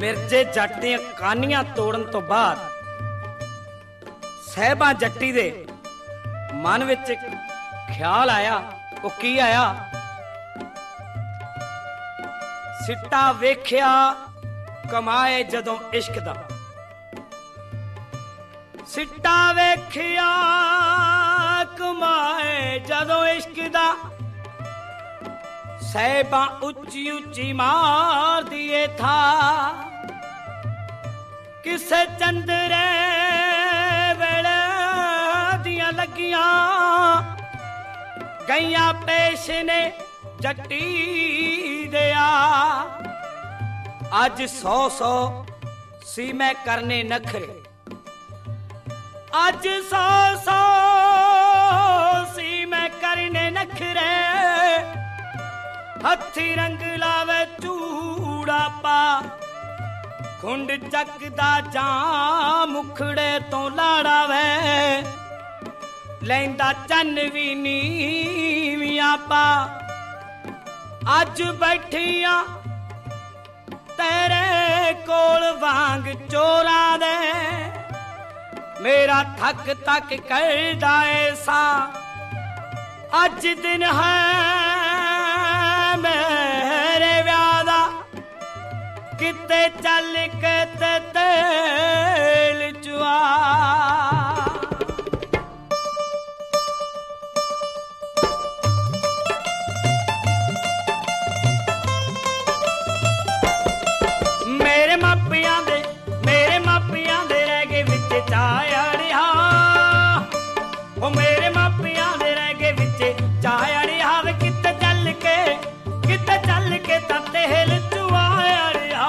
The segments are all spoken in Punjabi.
मिर्जे जट ਦੀਆਂ ਕਾਨੀਆਂ ਤੋੜਨ ਤੋਂ ਬਾਅਦ ਸਹਿਬਾਂ ਜੱਟੀ ਦੇ ਮਨ ਵਿੱਚ ਇੱਕ ਖਿਆਲ ਆਇਆ। ਉਹ ਕੀ ਆਇਆ? ਸਿੱਟਾ ਵੇਖਿਆ ਕਮਾਏ ਜਦੋਂ ਇਸ਼ਕ ਦਾ, ਸਿੱਟਾ ਵੇਖਿਆ ਕਮਾਏ ਜਦੋਂ ਇਸ਼ਕ ਦਾ, ਸਹਿਬਾਂ ਉੱਚੀ ਉੱਚੀ ਮਾਰ ਦੀਏ ਥਾ, ਕਿਸੇ ਚੰਦਰੇ ਵੇਲੇ ਦੀਆਂ ਲੱਗੀਆਂ ਗਈਆਂ ਪੇਸ਼ ਨੇ ਜੱਟੀ ਦਿਆ। ਅੱਜ 100 ਸੀ ਮੈਂ ਕਰਨੇ ਨਖਰੇ, ਅੱਜ 100 ਸੀ ਮੈਂ ਕਰਨੇ ਨਖਰੇ, ਹੱਥੀ ਰੰਗ ਲਾਵੇ ਚੂੜਾ ਪਾ, ਖੁੰਡ ਚੱਕਦਾ ਜਾਂ ਮੁਖੜੇ ਤੋਂ ਲਾੜਾ ਵੇ, ਲੈਂਦਾ ਚੰਨ ਵੀ ਨੀਵੀਆਂ ਪਾ। ਅੱਜ ਬੈਠੀਆਂ ਤੇਰੇ ਕੋਲ ਵਾਂਗ ਚੋਰਾਂ ਦੇ, ਮੇਰਾ ਥੱਕ ਤੱਕ ਕਰਦਾ ਏ ਸਾ। ਅੱਜ ਦਿਨ ਹੈ ਮੇਰੇ ਵਿਆਹ ਦਾ, ਕਿਤੇ ਚੱਲ ਕੇ ਤੇ ਤੇਲ ਚੁਆ। ਮੇਰੇ ਮਾਪਿਆਂ ਦੇ ਰਹਿ ਗਏ ਵਿੱਚ ਚਾਅ ਅੜਿਆ, ਉਹ ਮੇਰੇ ਮਾਪਿਆਂ ਦੇ ਰਹਿ ਗਏ ਵਿੱਚ ਚਾਅ ਅੜਿਆ ਵੇ, ਕਿਤੇ ਚੱਲ ਕੇ ਤਾਂ ਤੇਲ ਚੁਆ ਅੜਿਆ।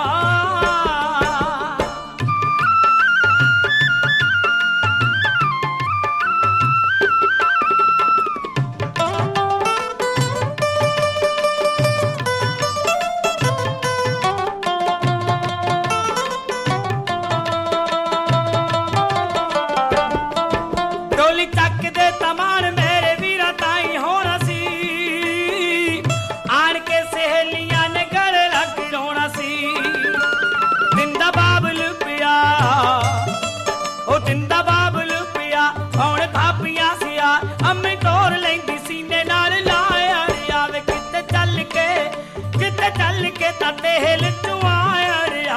ਚੱਲ ਕੇ ਤਾਂ ਤੇਲ ਚੁਆ ਅੜਿਆ।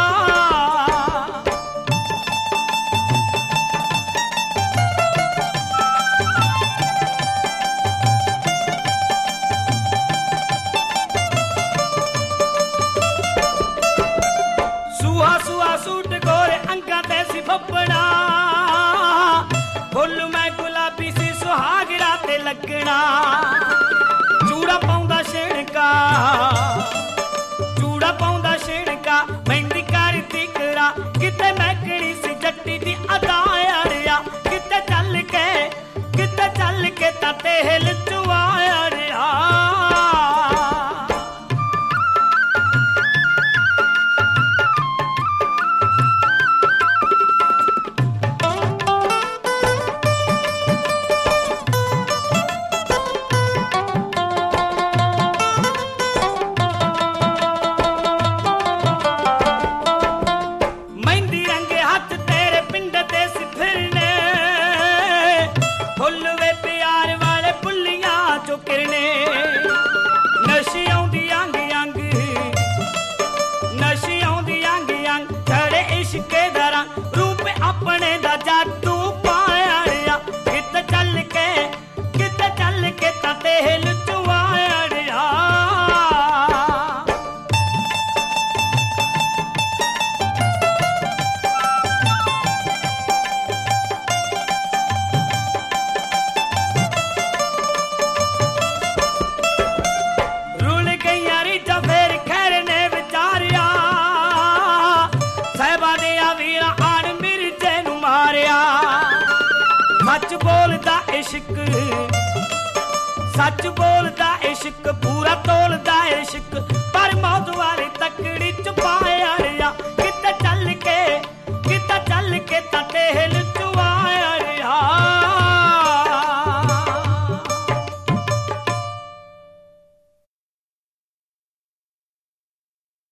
ਸੂਹਾ ਸੂਹਾ ਸੂਟ ਗੋਰੇ ਅੰਗਾਂ ਤੇ ਸੀ ਫੱਬਣਾ, ਫੁੱਲ ਮੈਂ ਗੁਲਾਬੀ ਸੀ ਸੁਹਾਗਰਾ ਤੇ ਲੱਗਣਾ, ਚੂੜਾ ਪਾਉਂਦਾ ਛਿਣਕਾ, ਚੂੜਾ ਪਾਉਂਦਾ ਛਿਣਕਾ, ਮਹਿੰਦੀ ਕਰਦੀ ਕਰਾ, ਕਿਤੇ ਮਹਿਕਣੀ ਸੀ ਜੱਟੀ ਦੀ ਅਦਾ ਅੜਿਆ, ਕਿਤੇ ਚੱਲ ਕੇ ਤਾਂ ਤੇਲ ਚੁਆ ਅੜਿਆ। ਆਪਣੇ ਦਾ ਜਾਦੂ ਪਾਇਆ, ਕਿਤੇ ਚੱਲ ਕੇ ਤਾਂ ਤੇਲ ਚੁਆ ਅੜਿਆ। ਰੁਲ ਗਈਆਂ ਰੀਝਾਂ ਫੇਰ ਖੈਰ ਨੇ ਵਿਚਾਰਿਆ, ਸਾਹਿਬਾਂ ਦੇ ਆ ਵੀਰਾਂ ਆਣ ਮਿਰਜੇ ਨੂੰ ਮਾਰਿਆ। ਸੱਚ ਬੋਲਦਾ ਇਸ਼ਕ, ਸੱਚ ਬੋਲਦਾ ਇਸ਼ਕ, ਪੂਰਾ ਤੋਲਦਾ ਇਸ਼ਕ, ਪਰ ਮੌਤ ਵਾਲੀ ਤਕੜੀ ਚ ਪਾਇਆ, ਕਿਤੇ ਚੱਲ ਕੇ ਤਾਂ ਤੇਲ